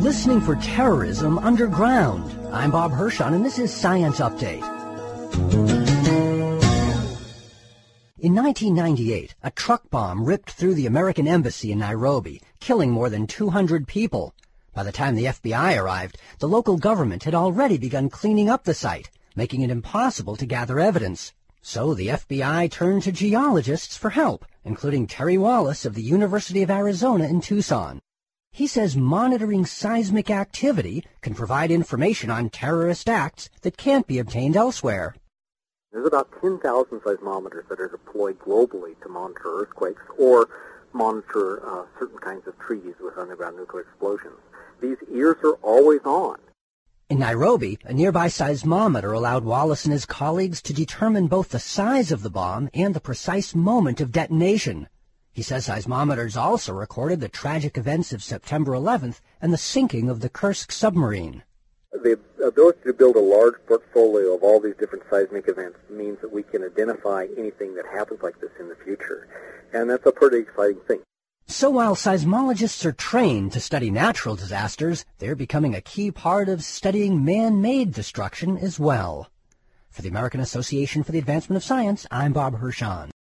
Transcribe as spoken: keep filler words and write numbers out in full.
Listening for terrorism underground. I'm Bob Hirschon, and this is Science Update. In nineteen ninety-eight, a truck bomb ripped through the American embassy in Nairobi, killing more than two hundred people. By the time the F B I arrived, the local government had already begun cleaning up the site, making it impossible to gather evidence. So the F B I turned to geologists for help, including Terry Wallace of the University of Arizona in Tucson. He says monitoring seismic activity can provide information on terrorist acts that can't be obtained elsewhere. There's about ten thousand seismometers that are deployed globally to monitor earthquakes or monitor uh, certain kinds of treaties with underground nuclear explosions. These ears are always on. In Nairobi, a nearby seismometer allowed Wallace and his colleagues to determine both the size of the bomb and the precise moment of detonation. He says seismometers also recorded the tragic events of September eleventh and the sinking of the Kursk submarine. The ability to build a large portfolio of all these different seismic events means that we can identify anything that happens like this in the future. And that's a pretty exciting thing. So while seismologists are trained to study natural disasters, they're becoming a key part of studying man-made destruction as well. For the American Association for the Advancement of Science, I'm Bob Hirschon.